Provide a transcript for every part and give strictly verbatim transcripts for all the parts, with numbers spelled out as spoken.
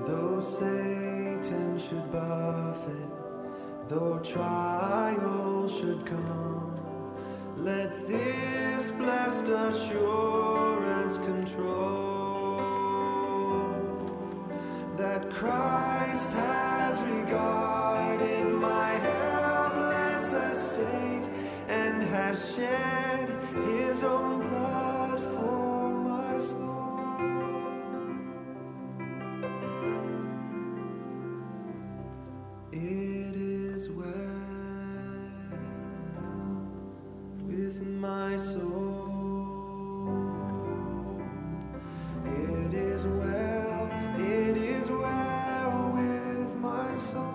Though Satan should buffet, though trials should come, let this blessed assurance control, that Christ has regarded my helpless estate and has shed his own blood for my soul. It is well with my soul. It is well, it is well with my soul.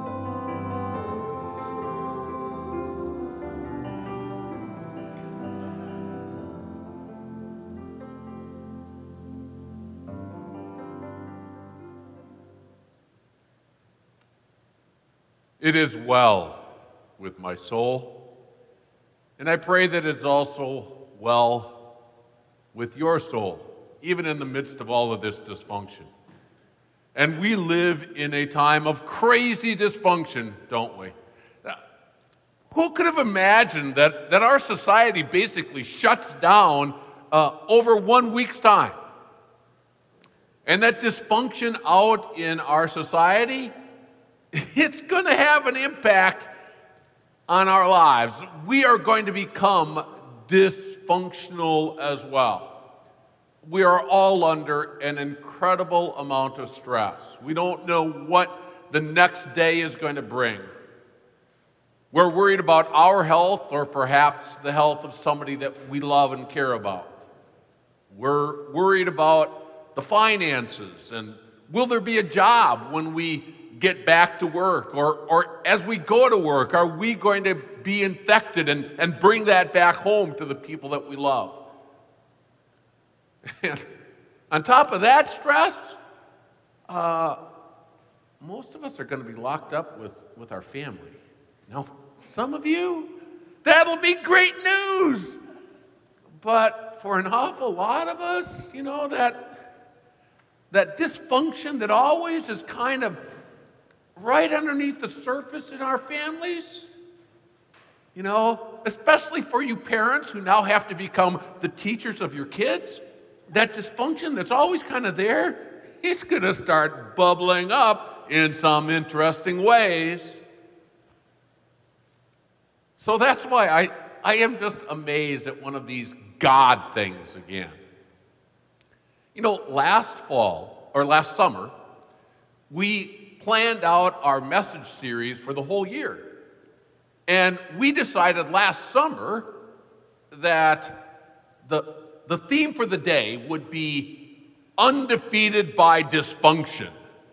It is well with my soul, and I pray that it's also well with your soul, even in the midst of all of this dysfunction. And we live in a time of crazy dysfunction, don't we? Who could have imagined that, that our society basically shuts down uh, over one week's time? And that dysfunction out in our society, it's going to have an impact on our lives. We are going to become dysfunctional as well. We are all under an incredible amount of stress. We don't know what the next day is going to bring. We're worried about our health or perhaps the health of somebody that we love and care about. We're worried about the finances and will there be a job when we get back to work, or, or as we go to work, are we going to be infected and, and bring that back home to the people that we love? And on top of that stress, uh, most of us are going to be locked up with, with our family. Now, some of you, that'll be great news. But for an awful lot of us, you know, that, that dysfunction that always is kind of right underneath the surface in our families, you know, especially for you parents who now have to become the teachers of your kids, that dysfunction that's always kind of there, it's going to start bubbling up in some interesting ways. So that's why I, I am just amazed at one of these God things again. You know, last fall, or last summer, we planned out our message series for the whole year. And we decided last summer that the, the theme for the day would be undefeated by dysfunction.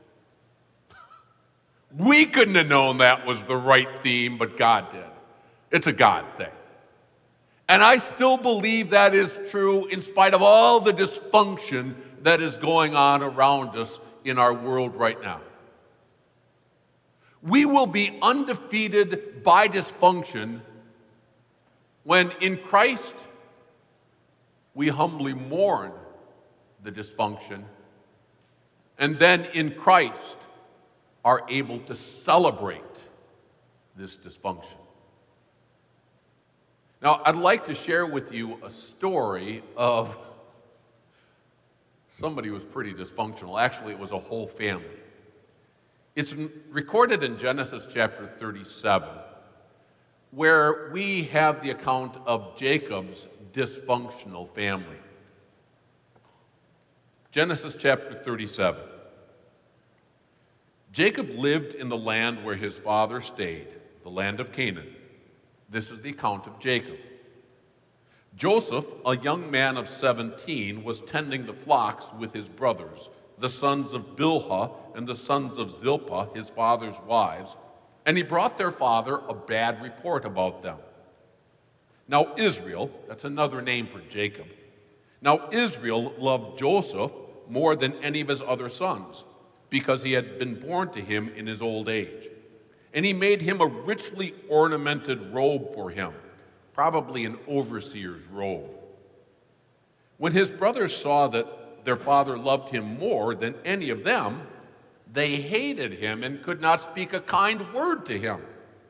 We couldn't have known that was the right theme, but God did. It's a God thing. And I still believe that is true in spite of all the dysfunction that is going on around us in our world right now. We will be undefeated by dysfunction when in Christ we humbly mourn the dysfunction, and then in Christ are able to celebrate this dysfunction. Now, I'd like to share with you a story of somebody who was pretty dysfunctional. Actually, it was a whole family. It's recorded in Genesis chapter thirty-seven, where we have the account of Jacob's dysfunctional family. Genesis chapter thirty-seven. Jacob lived in the land where his father stayed, the land of Canaan. This is the account of Jacob. Joseph, a young man of seventeen, was tending the flocks with his brothers, the sons of Bilhah and the sons of Zilpah, his father's wives, and he brought their father a bad report about them. Now Israel, that's another name for Jacob, now Israel loved Joseph more than any of his other sons, because he had been born to him in his old age. And he made him a richly ornamented robe for him, probably an overseer's robe. When his brothers saw that their father loved him more than any of them, They hated him and could not speak a kind word to him.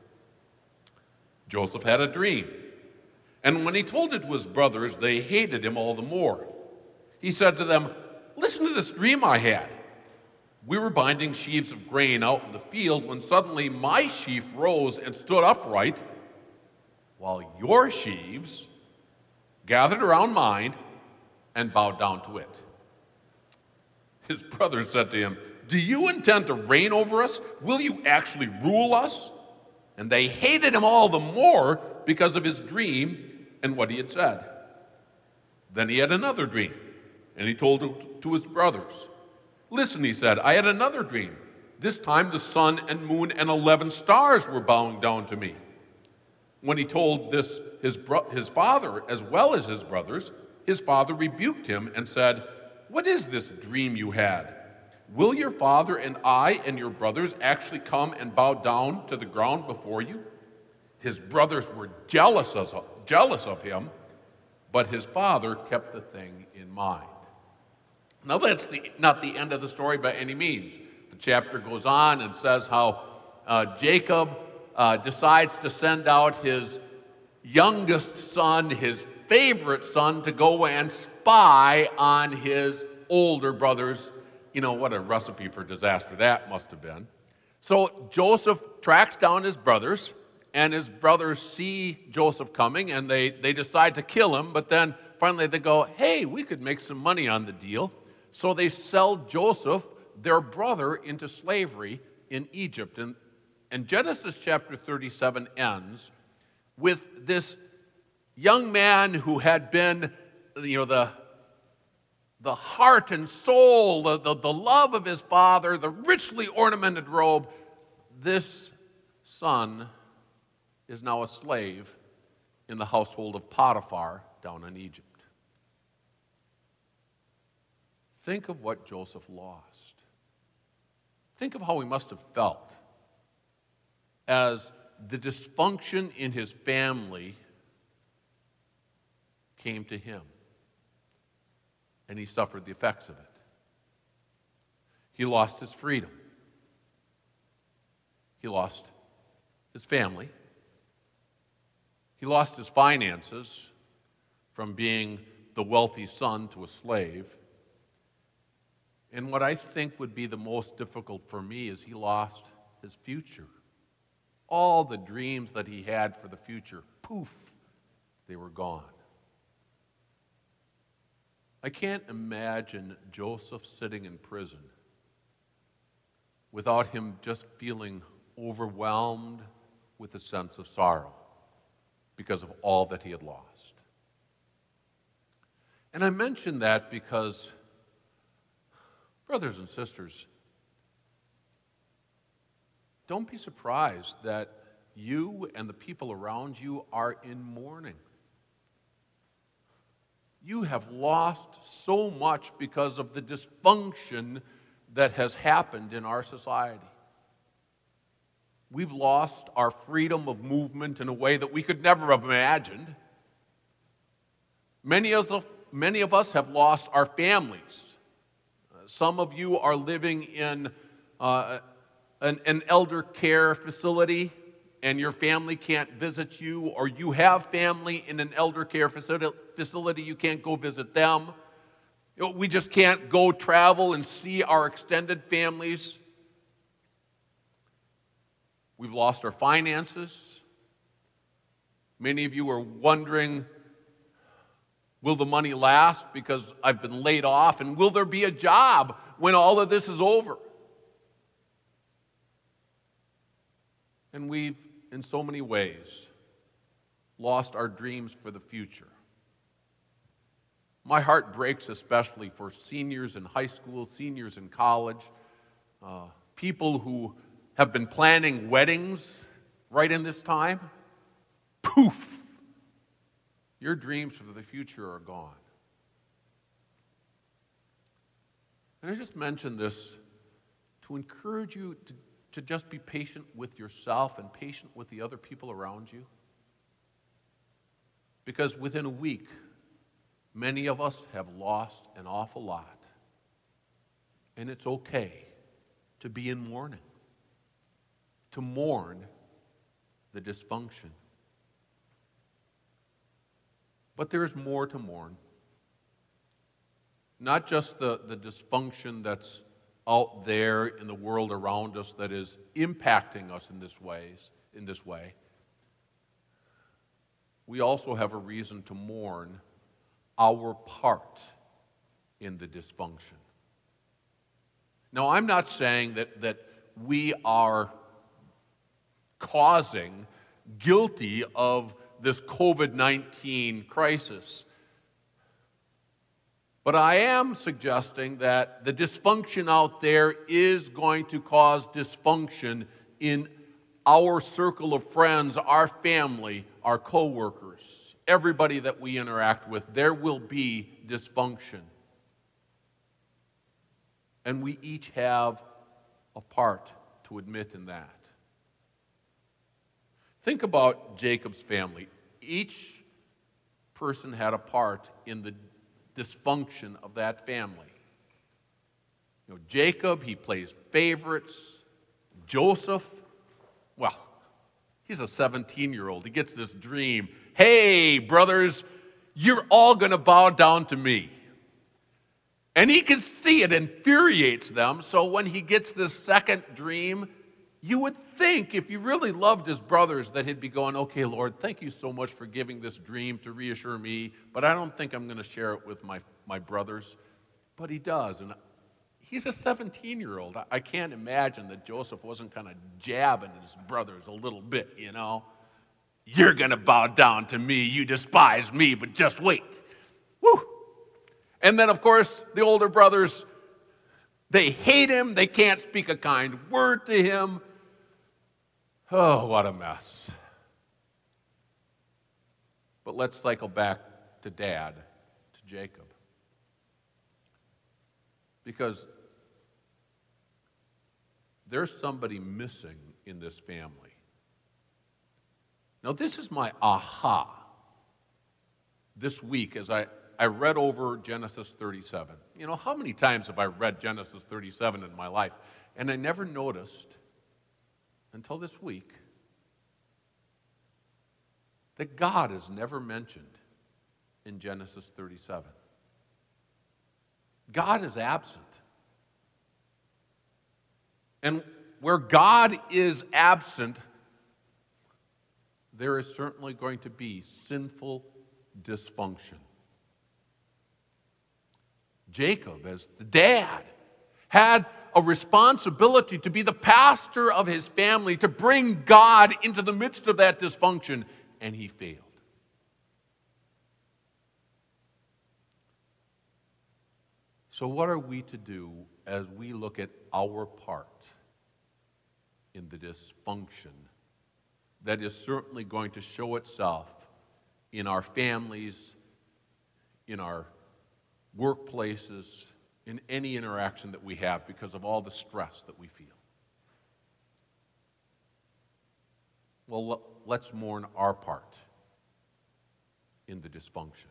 Joseph had a dream, and when he told it to his brothers, they hated him all the more. He said to them, "Listen to this dream I had. We were binding sheaves of grain out in the field when suddenly my sheaf rose and stood upright, while your sheaves gathered around mine and bowed down to it." His brothers said to him, "Do you intend to reign over us? Will you actually rule us?" And they hated him all the more because of his dream and what he had said. Then he had another dream, and he told it to his brothers. "Listen," he said, "I had another dream. This time the sun and moon and eleven stars were bowing down to me." When he told this his, bro- his father as well as his brothers, his father rebuked him and said, "What is this dream you had? Will your father and I and your brothers actually come and bow down to the ground before you?" His brothers were jealous of, jealous of him, but his father kept the thing in mind. Now, that's the, not the end of the story by any means. The chapter goes on and says how uh, Jacob uh, decides to send out his youngest son, his favorite son, to go and spy on his older brothers. You know, what a recipe for disaster that must have been. So Joseph tracks down his brothers, and his brothers see Joseph coming, and they, they decide to kill him, but then finally they go, "Hey, we could make some money on the deal." So they sell Joseph, their brother, into slavery in Egypt. And, and Genesis chapter thirty-seven ends with this young man who had been, you know, the the heart and soul, the, the, the love of his father, the richly ornamented robe. This son is now a slave in the household of Potiphar down in Egypt. Think of what Joseph lost. Think of how he must have felt as the dysfunction in his family came to him, and he suffered the effects of it. He lost his freedom. He lost his family. He lost his finances from being the wealthy son to a slave. And what I think would be the most difficult for me is he lost his future. All the dreams that he had for the future, poof, they were gone. I can't imagine Joseph sitting in prison without him just feeling overwhelmed with a sense of sorrow because of all that he had lost. And I mention that because, brothers and sisters, don't be surprised that you and the people around you are in mourning. You have lost so much because of the dysfunction that has happened in our society. We've lost our freedom of movement in a way that we could never have imagined. Many of us, many of us have lost our families. Some of you are living in uh, an, an elder care facility, and your family can't visit you, or you have family in an elder care facility, you can't go visit them. You know, we just can't go travel and see our extended families. We've lost our finances. Many of you are wondering, will the money last because I've been laid off? And will there be a job when all of this is over? And we've, in so many ways, lost our dreams for the future. My heart breaks especially for seniors in high school, seniors in college, uh, people who have been planning weddings right in this time. Poof! Your dreams for the future are gone. And I just mentioned this to encourage you to, to just be patient with yourself and patient with the other people around you. Because within a week, many of us have lost an awful lot. And it's okay to be in mourning, to mourn the dysfunction. But there is more to mourn. Not just the, the dysfunction that's out there in the world around us that is impacting us in this ways, in this way. We also have a reason to mourn our part in the dysfunction. Now, I'm not saying that, that we are causing, guilty of this covid nineteen crisis. But I am suggesting that the dysfunction out there is going to cause dysfunction in our circle of friends, our family, our coworkers, everybody that we interact with. There will be dysfunction. And we each have a part to admit in that. Think about Jacob's family. Each person had a part in the dysfunction of that family. You know, Jacob, he plays favorites. Joseph, well, he's a seventeen-year-old. He gets this dream. Hey, brothers, you're all going to bow down to me. And he can see it infuriates them. So when he gets this second dream, you would think, if he really loved his brothers, that he'd be going, okay, Lord, thank you so much for giving this dream to reassure me, but I don't think I'm going to share it with my, my brothers. But he does, and he's a seventeen-year-old. I can't imagine that Joseph wasn't kind of jabbing his brothers a little bit, you know. You're going to bow down to me. You despise me, but just wait. Woo! And then, of course, the older brothers, they hate him. They can't speak a kind word to him. Oh, what a mess. But let's cycle back to Dad, to Jacob. Because there's somebody missing in this family. Now, this is my aha this week as I, I read over Genesis thirty-seven. You know, how many times have I read Genesis thirty-seven in my life? And I never noticed until this week that God is never mentioned in Genesis thirty-seven. God is absent. And where God is absent, there is certainly going to be sinful dysfunction. Jacob, as the dad, had a responsibility to be the pastor of his family, to bring God into the midst of that dysfunction, and he failed. So what are we to do as we look at our part in the dysfunction that is certainly going to show itself in our families, in our workplaces, in any interaction that we have because of all the stress that we feel? Well, let's mourn our part in the dysfunction.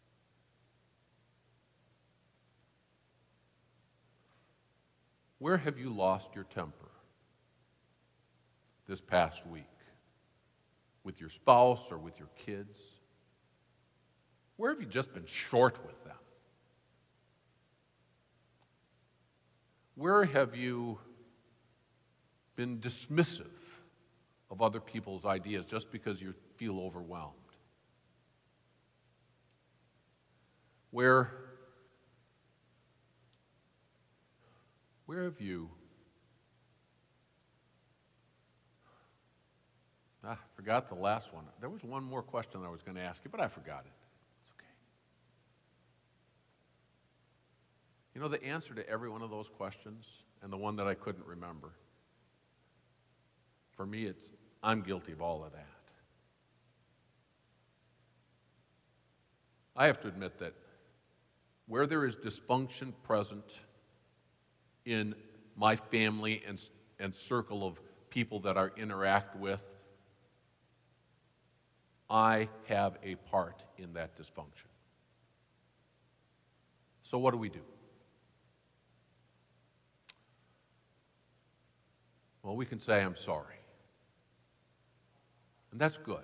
Where have you lost your temper this past week? With your spouse or with your kids? Where have you just been short with them? Where have you been dismissive of other people's ideas just because you feel overwhelmed? Where, where have you Ah, I forgot the last one. There was one more question I was going to ask you, but I forgot it. It's okay. You know, the answer to every one of those questions, and the one that I couldn't remember, for me, it's I'm guilty of all of that. I have to admit that where there is dysfunction present in my family and, and circle of people that I interact with, I have a part in that dysfunction. So what do we do? well, we can say, I'm sorry. And that's good.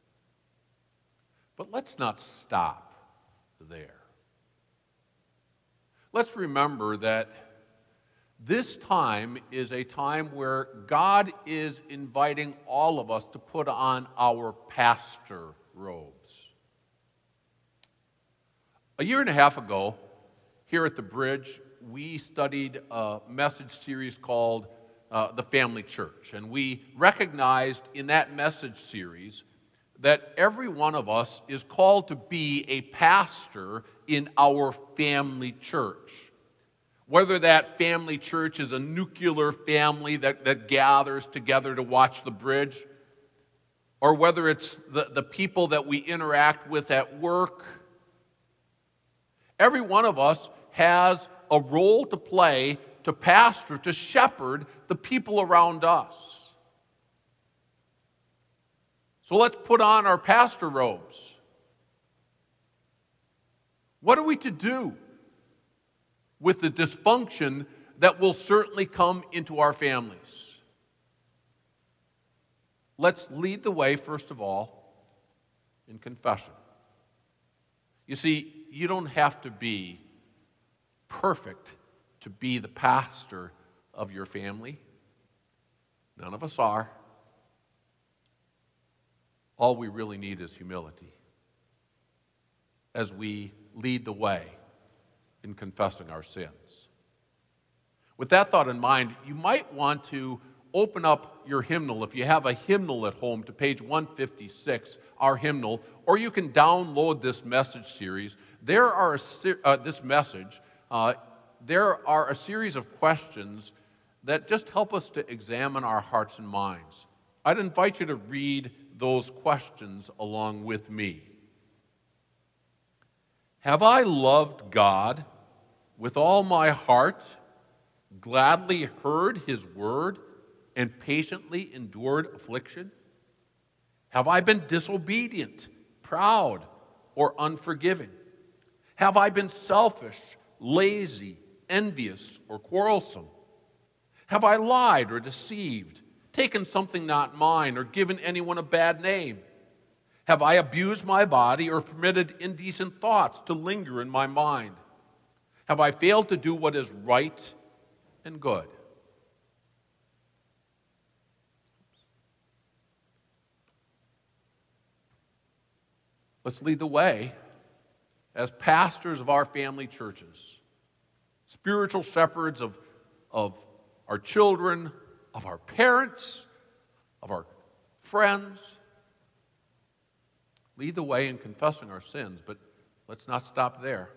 But let's not stop there. Let's remember that this time is a time where God is inviting all of us to put on our pastor robes. A year and a half ago, here at the Bridge, we studied a message series called uh, The Family Church. And we recognized in that message series that every one of us is called to be a pastor in our family church. Whether that family church is a nuclear family that, that gathers together to watch the Bridge, or whether it's the, the people that we interact with at work, every one of us has a role to play to pastor, to shepherd the people around us. So let's put on our pastor robes. What are we to do with the dysfunction that will certainly come into our families? Let's lead the way, first of all, in confession. You see, you don't have to be perfect to be the pastor of your family. None of us are. All we really need is humility as we lead the way in confessing our sins. With that thought in mind, you might want to open up your hymnal, if you have a hymnal at home, to page one fifty-six, our hymnal, or you can download this message series. There are a ser- uh, this message. Uh, there are a series of questions that just help us to examine our hearts and minds. I'd invite you to read those questions along with me. Have I loved God with all my heart, gladly heard His word, and patiently endured affliction? Have I been disobedient, proud, or unforgiving? Have I been selfish, lazy, envious, or quarrelsome? Have I lied or deceived, taken something not mine, or given anyone a bad name? Have I abused my body or permitted indecent thoughts to linger in my mind? Have I failed to do what is right and good? Let's lead the way as pastors of our family churches, spiritual shepherds of, of our children, of our parents, of our friends. Lead the way in confessing our sins, but let's not stop there.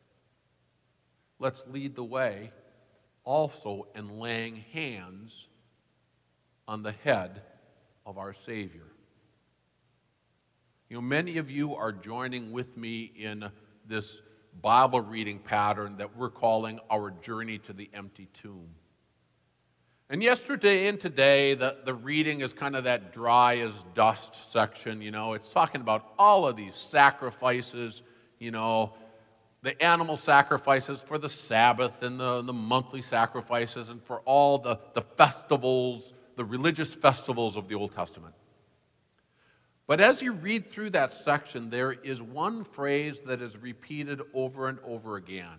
Let's lead the way also in laying hands on the head of our Savior. You know, many of you are joining with me in this Bible reading pattern that we're calling our journey to the empty tomb. And yesterday and today, the, the reading is kind of that dry as dust section, you know. It's talking about all of these sacrifices, you know, the animal sacrifices for the Sabbath and the, the monthly sacrifices and for all the, the festivals, the religious festivals of the Old Testament. But as you read through that section, there is one phrase that is repeated over and over again.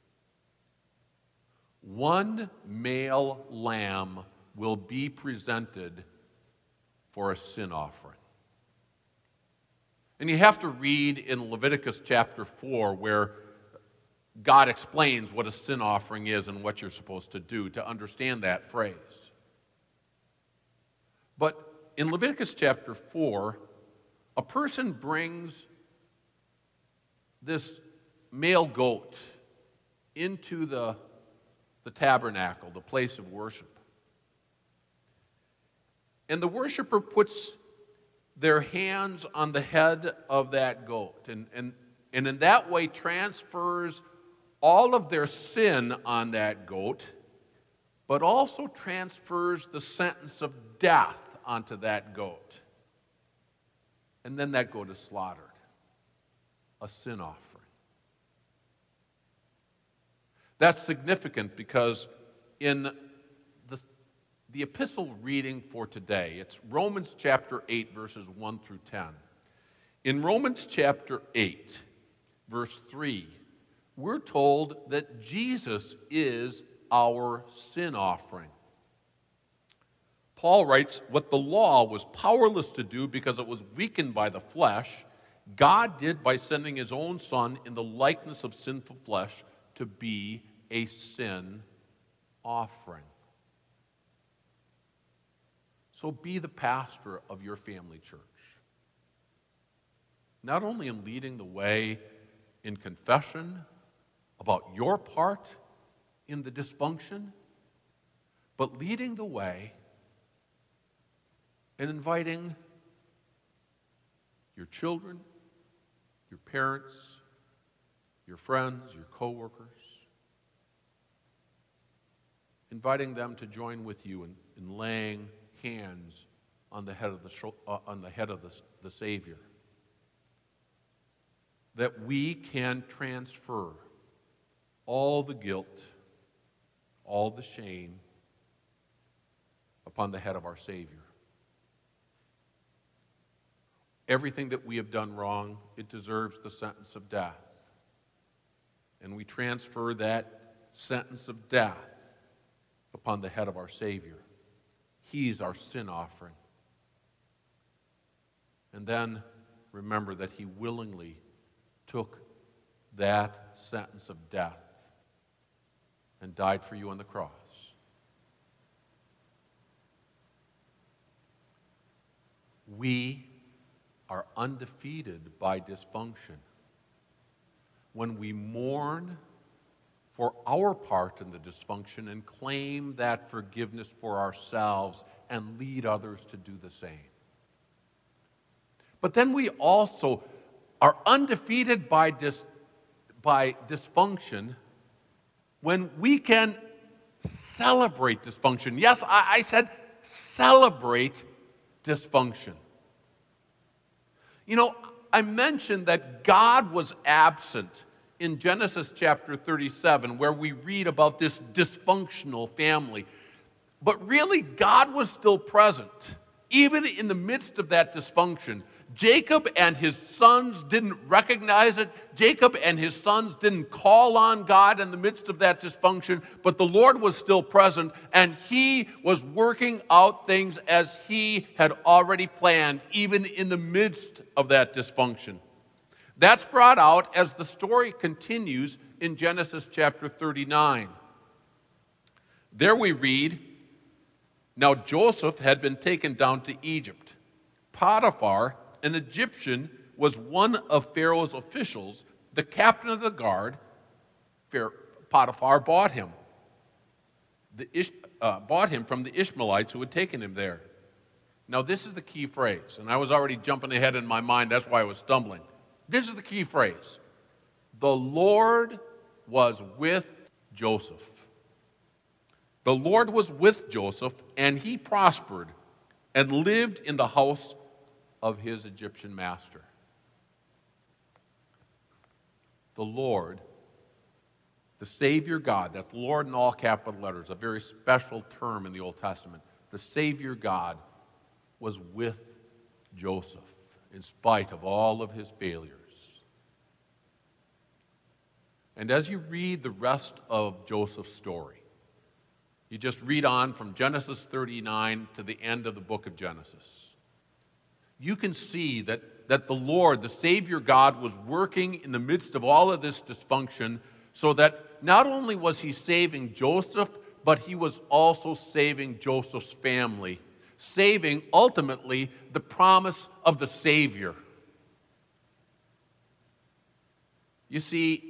One male lamb will be presented for a sin offering. And you have to read in Leviticus chapter four where God explains what a sin offering is and what you're supposed to do to understand that phrase. But in Leviticus chapter four, a person brings this male goat into the, the tabernacle, the place of worship. And the worshiper puts their hands on the head of that goat, and, and, and in that way transfers all of their sin on that goat, but also transfers the sentence of death onto that goat. And then that goat is slaughtered, a sin offering. That's significant because in the, the epistle reading for today. It's Romans chapter eight, verses one through ten. In Romans chapter eight, verse three, we're told that Jesus is our sin offering. Paul writes, what the law was powerless to do because it was weakened by the flesh, God did by sending his own Son in the likeness of sinful flesh to be a sin offering. So be the pastor of your family church. Not only in leading the way in confession about your part in the dysfunction, but leading the way and inviting your children, your parents, your friends, your coworkers, inviting them to join with you in, in laying hands on the head of the uh, on the head of the, the Savior, that we can transfer all the guilt, all the shame upon the head of our Savior. Everything that we have done wrong, it deserves the sentence of death. And we transfer that sentence of death upon the head of our Savior. He's our sin offering. And then remember that he willingly took that sentence of death and died for you on the cross. We are undefeated by dysfunction. When we mourn for our part in the dysfunction and claim that forgiveness for ourselves and lead others to do the same. But then we also are undefeated by, dis, by dysfunction when we can celebrate dysfunction. Yes, I, I said celebrate dysfunction. You know, I mentioned that God was absent in Genesis chapter thirty-seven, where we read about this dysfunctional family. But really, God was still present, even in the midst of that dysfunction. Jacob and his sons didn't recognize it. Jacob and his sons didn't call on God in the midst of that dysfunction, but the Lord was still present, and he was working out things as he had already planned, even in the midst of that dysfunction. That's brought out as the story continues in Genesis chapter thirty-nine. There we read, now Joseph had been taken down to Egypt. Potiphar, an Egyptian, was one of Pharaoh's officials. The captain of the guard, Potiphar, bought him. The Ish, uh, bought him from the Ishmaelites who had taken him there. Now this is the key phrase, and I was already jumping ahead in my mind, that's why I was stumbling. This is the key phrase. The Lord was with Joseph. The Lord was with Joseph, and he prospered and lived in the house of his Egyptian master. The Lord, the Savior God, that's Lord in all capital letters, a very special term in the Old Testament. The Savior God was with Joseph in spite of all of his failures. And as you read the rest of Joseph's story, you just read on from Genesis thirty-nine to the end of the book of Genesis. You can see that, that the Lord, the Savior God, was working in the midst of all of this dysfunction so that not only was he saving Joseph, but he was also saving Joseph's family, saving ultimately the promise of the Savior. You see,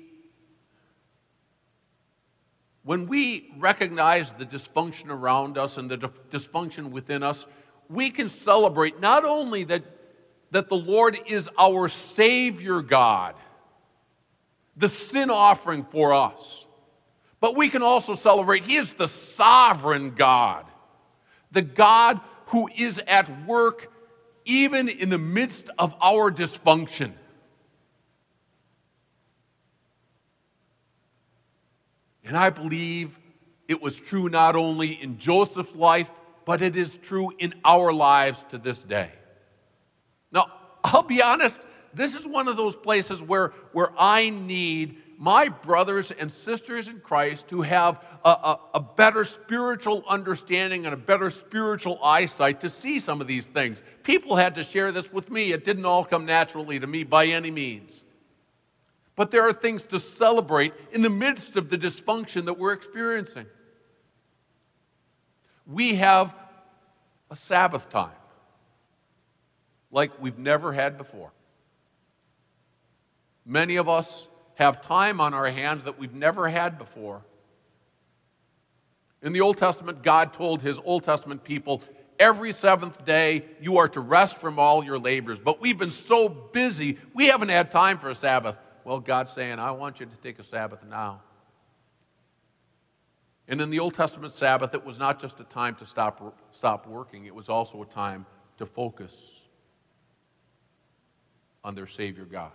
when we recognize the dysfunction around us and the dysfunction within us, we can celebrate not only that, that the Lord is our Savior God, the sin offering for us, but we can also celebrate He is the sovereign God, the God who is at work even in the midst of our dysfunction. And I believe it was true not only in Joseph's life, but it is true in our lives to this day. Now, I'll be honest, this is one of those places where, where I need my brothers and sisters in Christ to have a, a, a better spiritual understanding and a better spiritual eyesight to see some of these things. People had to share this with me. It didn't all come naturally to me by any means. But there are things to celebrate in the midst of the dysfunction that we're experiencing. We have a Sabbath time like we've never had before. Many of us have time on our hands that we've never had before. In the Old Testament, God told his Old Testament people, every seventh day you are to rest from all your labors. But we've been so busy, we haven't had time for a Sabbath. Well, God's saying, I want you to take a Sabbath now. And in the Old Testament Sabbath, it was not just a time to stop, stop working. It was also a time to focus on their Savior God.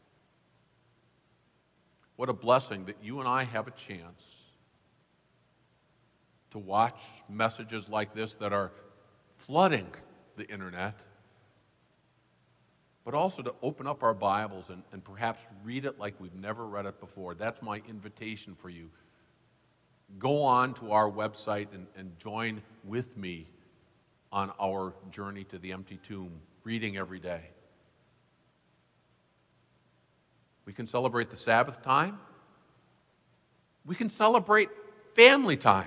What a blessing that you and I have a chance to watch messages like this that are flooding the internet, but also to open up our Bibles and, and perhaps read it like we've never read it before. That's my invitation for you. Go on to our website and, and join with me on our journey to the empty tomb, reading every day. We can celebrate the Sabbath time. We can celebrate family time.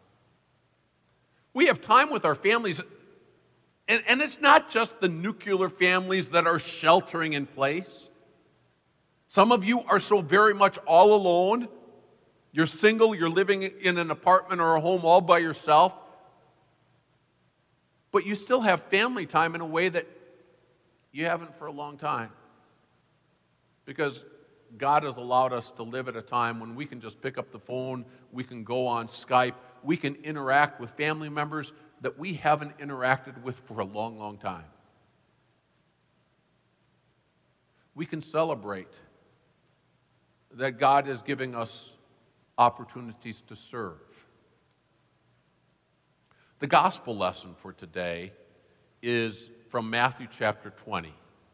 We have time with our families. And, and it's not just the nuclear families that are sheltering in place. Some of you are so very much all alone. You're single, you're living in an apartment or a home all by yourself. But you still have family time in a way that you haven't for a long time. Because God has allowed us to live at a time when we can just pick up the phone, we can go on Skype, we can interact with family members that we haven't interacted with for a long, long time. We can celebrate that God is giving us opportunities to serve. The gospel lesson for today is from Matthew chapter twenty.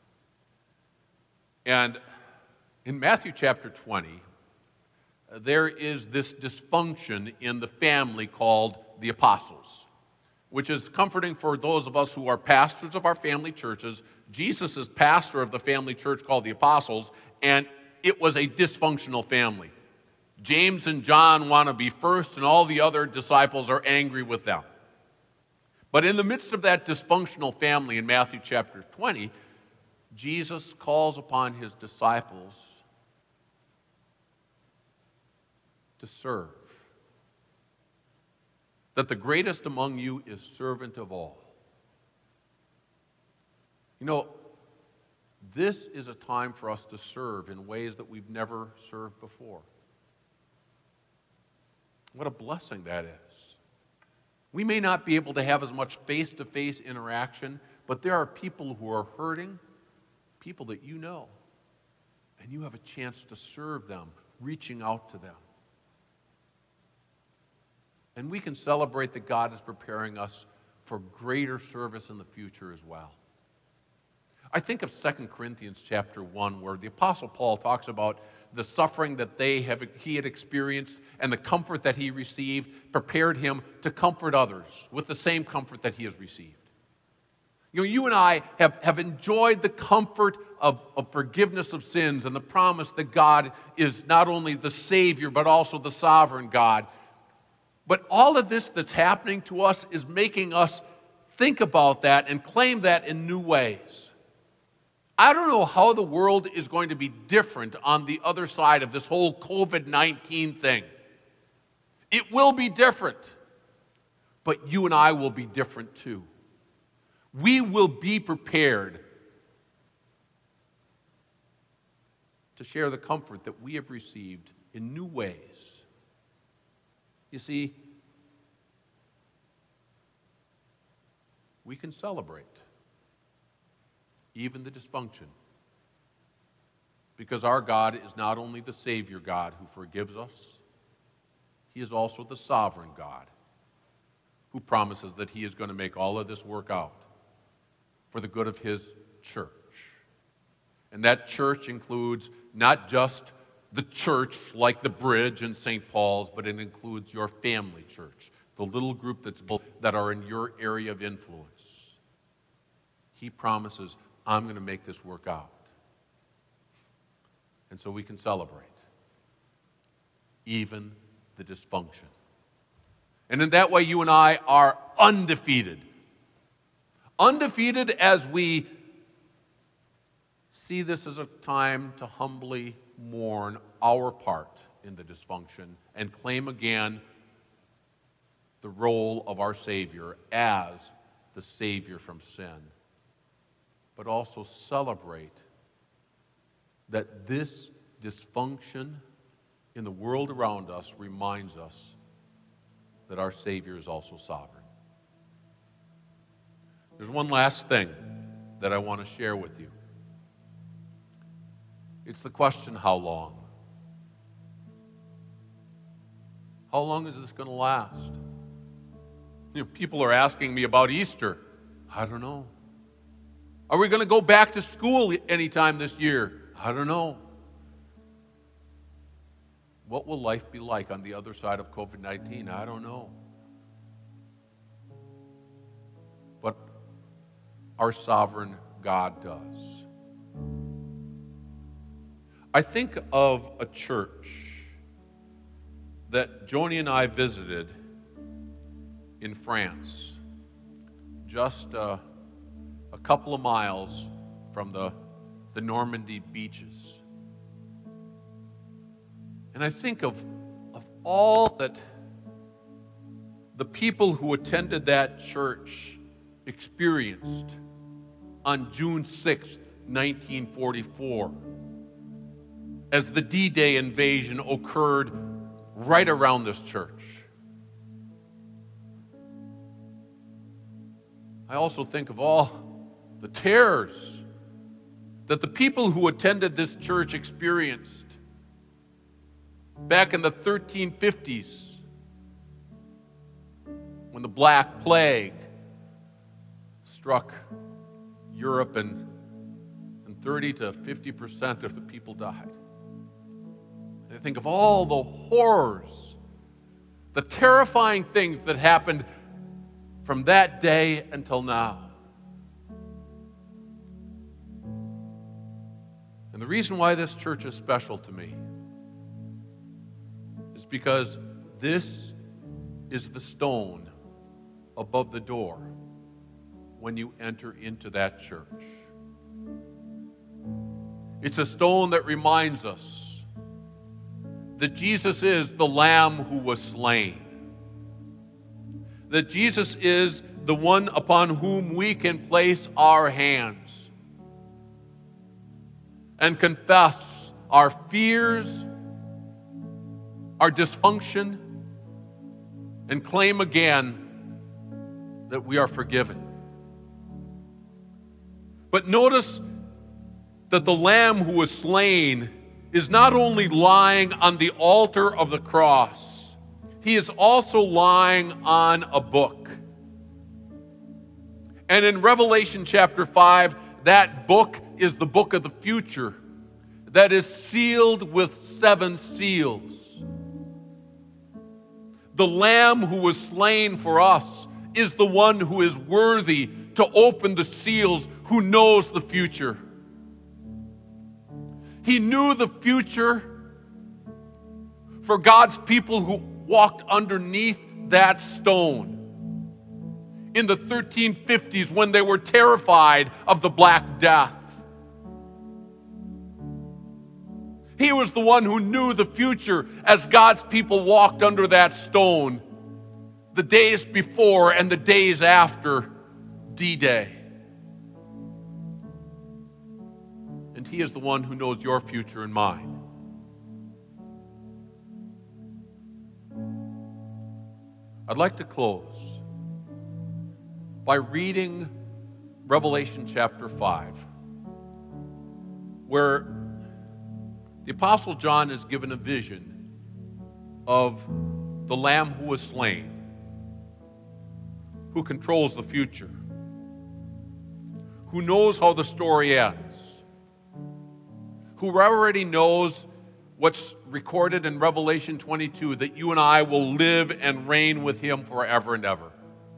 And in Matthew chapter twenty, there is this dysfunction in the family called the apostles, which is comforting for those of us who are pastors of our family churches. Jesus is pastor of the family church called the apostles, and it was a dysfunctional family. James and John want to be first, and all the other disciples are angry with them. But in the midst of that dysfunctional family in Matthew chapter twenty, Jesus calls upon his disciples to serve. That the greatest among you is servant of all. You know, this is a time for us to serve in ways that we've never served before. What a blessing that is. We may not be able to have as much face-to-face interaction, but there are people who are hurting, people that you know, and you have a chance to serve them, reaching out to them. And we can celebrate that God is preparing us for greater service in the future as well. I think of Second Corinthians chapter one, where the Apostle Paul talks about the suffering that they have, he had experienced and the comfort that he received prepared him to comfort others with the same comfort that he has received. You know, you and I have, have enjoyed the comfort of, of forgiveness of sins and the promise that God is not only the Savior, but also the sovereign God. But all of this that's happening to us is making us think about that and claim that in new ways. I don't know how the world is going to be different on the other side of this whole covid nineteen thing. It will be different, but you and I will be different too. We will be prepared to share the comfort that we have received in new ways. You see, we can celebrate even the dysfunction, because our God is not only the Savior God who forgives us, He is also the sovereign God who promises that he is going to make all of this work out for the good of his church. And that church includes not just the church like the Bridge and Saint Paul's, but it includes your family church, the little group that's that are in your area of influence. He promises, I'm going to make this work out. And so we can celebrate even the dysfunction. And in that way, you and I are undefeated. Undefeated as we see this as a time to humbly mourn our part in the dysfunction and claim again the role of our Savior as the Savior from sin, but also celebrate that this dysfunction in the world around us reminds us that our Savior is also sovereign. There's one last thing that I want to share with you. It's the question, how long? How long is this going to last? You know, people are asking me about Easter. I don't know. Are we going to go back to school anytime this year? I don't know. What will life be like on the other side of covid nineteen? I don't know. But our sovereign God does. I think of a church that Joni and I visited in France, just uh, a couple of miles from the, the Normandy beaches. And I think of, of all that the people who attended that church experienced on June sixth, nineteen forty-four, as the D-Day invasion occurred right around this church. I also think of all the terrors that the people who attended this church experienced back in the thirteen fifties when the Black Plague struck Europe and, and thirty to fifty percent of the people died. I think of all the horrors, the terrifying things that happened from that day until now. And the reason why this church is special to me is because this is the stone above the door when you enter into that church. It's a stone that reminds us that Jesus is the Lamb who was slain. That Jesus is the one upon whom we can place our hands and confess our fears, our dysfunction, and claim again that we are forgiven. But notice that the Lamb who was slain is not only lying on the altar of the cross, he is also lying on a book. And in Revelation chapter five, that book is the book of the future that is sealed with seven seals. The Lamb who was slain for us is the one who is worthy to open the seals, who knows the future. He knew the future for God's people who walked underneath that stone in the thirteen fifties when they were terrified of the Black Death. He was the one who knew the future as God's people walked under that stone the days before and the days after D-Day. And he is the one who knows your future and mine. I'd like to close by reading Revelation chapter five, where the Apostle John is given a vision of the Lamb who was slain. who controls the future, who knows how the story ends, who already knows what's recorded in Revelation twenty-two, that you and I will live and reign with him forever and ever.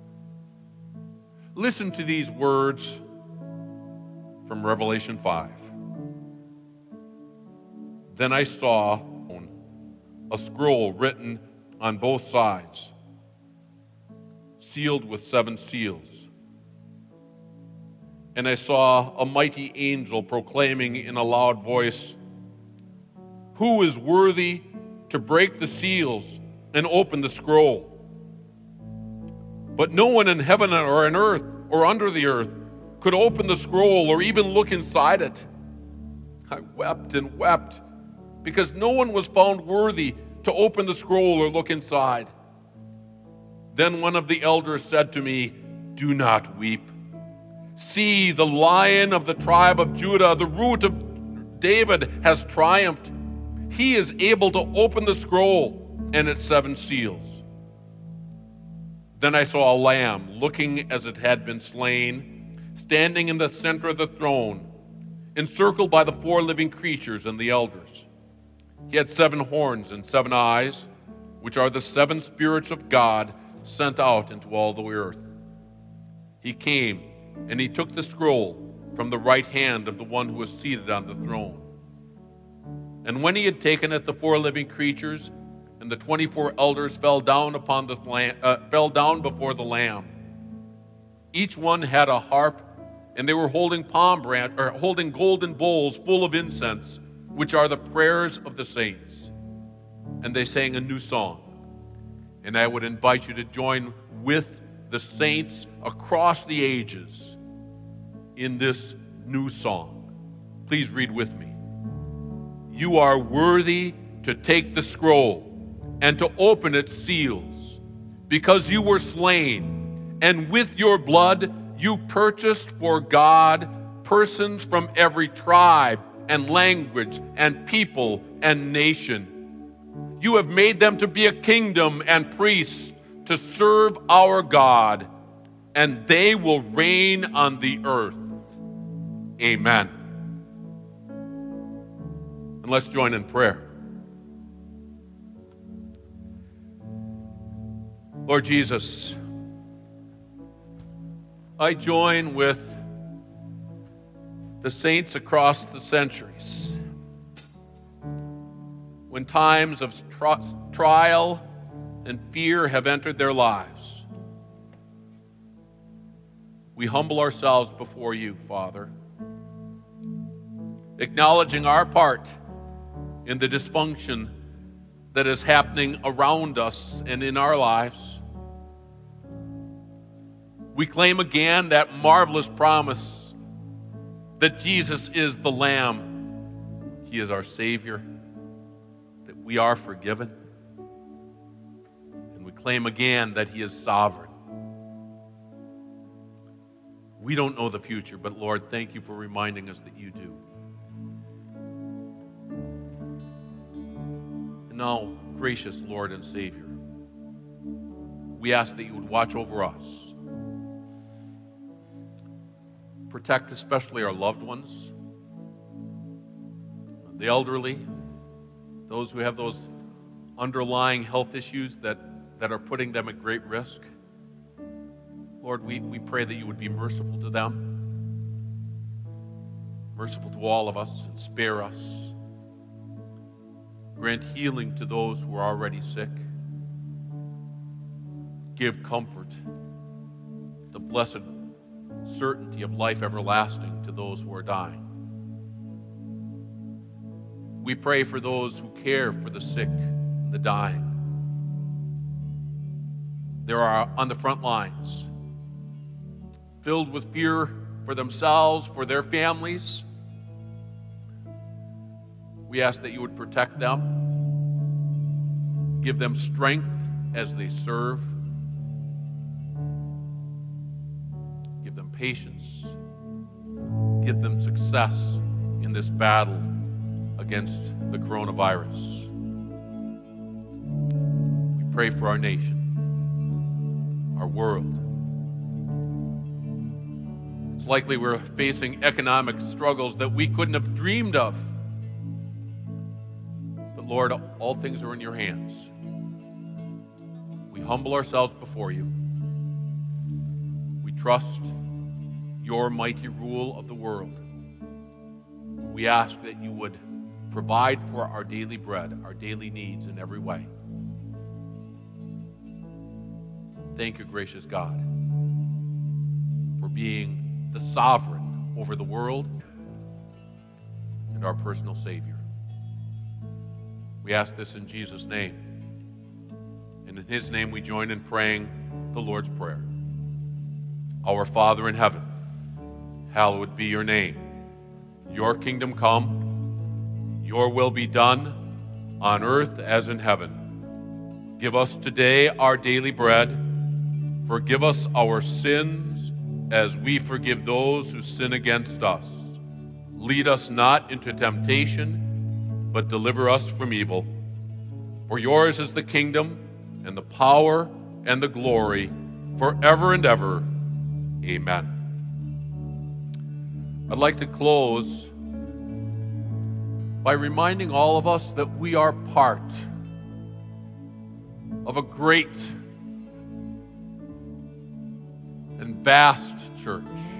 Listen to these words from Revelation five. Then I saw a scroll written on both sides, sealed with seven seals. And I saw a mighty angel proclaiming in a loud voice, "Who is worthy to break the seals and open the scroll?" But no one in heaven or on earth or under the earth could open the scroll or even look inside it. I wept and wept because no one was found worthy to open the scroll or look inside. Then one of the elders said to me, "Do not weep. See, the Lion of the tribe of Judah, the Root of David, has triumphed. He is able to open the scroll and its seven seals." Then I saw a lamb, looking as it had been slain, standing in the center of the throne, encircled by the four living creatures and the elders. He had seven horns and seven eyes, which are the seven spirits of God sent out into all the earth. He came and he took the scroll from the right hand of the one who was seated on the throne. And when he had taken it, the four living creatures and the twenty-four elders fell down upon the lamb, uh, fell down before the Lamb. Each one had a harp, and they were holding palm branch or holding golden bowls full of incense, which are the prayers of the saints. And they sang a new song. And I would invite you to join with the saints across the ages in this new song. Please read with me. You are worthy to take the scroll and to open its seals, because you were slain, and with your blood you purchased for God persons from every tribe and language and people and nation. You have made them to be a kingdom and priests to serve our God, and they will reign on the earth. Amen. And let's join in prayer. Lord Jesus, I join with the saints across the centuries. When times of tri- trial and fear have entered their lives, we humble ourselves before you, Father, acknowledging our part in the dysfunction that is happening around us and in our lives. We claim again that marvelous promise that Jesus is the Lamb. He is our Savior, that we are forgiven. And we claim again that He is sovereign. We don't know the future, but Lord, thank you for reminding us that you do. And now, gracious Lord and Savior, we ask that you would watch over us. Protect especially our loved ones, the elderly, those who have those underlying health issues that, that are putting them at great risk. Lord, we, we pray that you would be merciful to them, merciful to all of us, and spare us. Grant healing to those who are already sick. Give comfort, the blessed certainty of life everlasting to those who are dying. We pray for those who care for the sick and the dying. There are on the front lines, filled with fear for themselves, for their families. We ask that you would protect them, give them strength as they serve, give them patience, give them success in this battle against the coronavirus. We pray for our nation, our world, Most likely we're facing economic struggles that we couldn't have dreamed of. But Lord, all things are in your hands. We humble ourselves before you. We trust your mighty rule of the world. We ask that you would provide for our daily bread, our daily needs in every way. Thank you, gracious God, for being the sovereign over the world and our personal Savior. We ask this in Jesus' name. And in his name we join in praying the Lord's Prayer. Our Father in heaven, hallowed be your name. Your kingdom come, your will be done on earth as in heaven. Give us today our daily bread. Forgive us our sins as we forgive those who sin against us. Lead us not into temptation, but deliver us from evil. For yours is the kingdom and the power and the glory forever and ever. Amen. I'd like to close by reminding all of us that we are part of a great and vast church.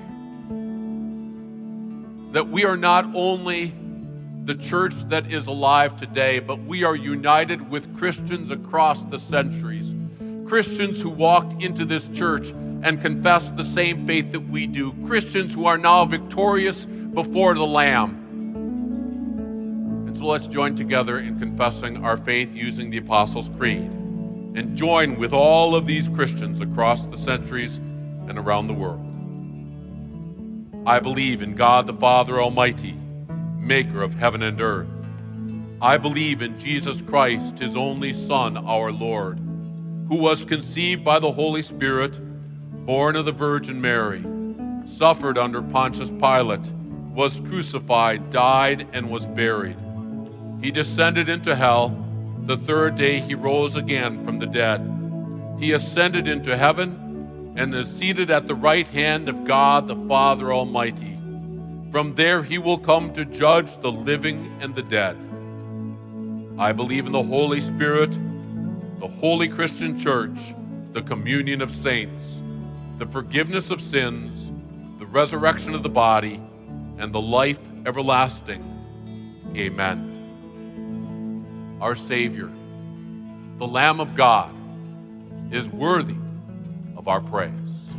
That we are not only the church that is alive today, but we are united with Christians across the centuries. Christians who walked into this church and confessed the same faith that we do. Christians who are now victorious before the Lamb. And so let's join together in confessing our faith using the Apostles' Creed and join with all of these Christians across the centuries and around the world. I believe in God the Father Almighty, maker of heaven and earth. I believe in Jesus Christ, his only Son, our Lord, who was conceived by the Holy Spirit, born of the Virgin Mary, suffered under Pontius Pilate, was crucified, died, and was buried. He descended into hell. The third day he rose again from the dead. He ascended into heaven and is seated at the right hand of God the Father Almighty. From there he will come to judge the living and the dead. I believe in the Holy Spirit, the holy Christian church, the communion of saints, the forgiveness of sins, the resurrection of the body, and the life everlasting. Amen. Our Savior, the Lamb of God, is worthy of our praise.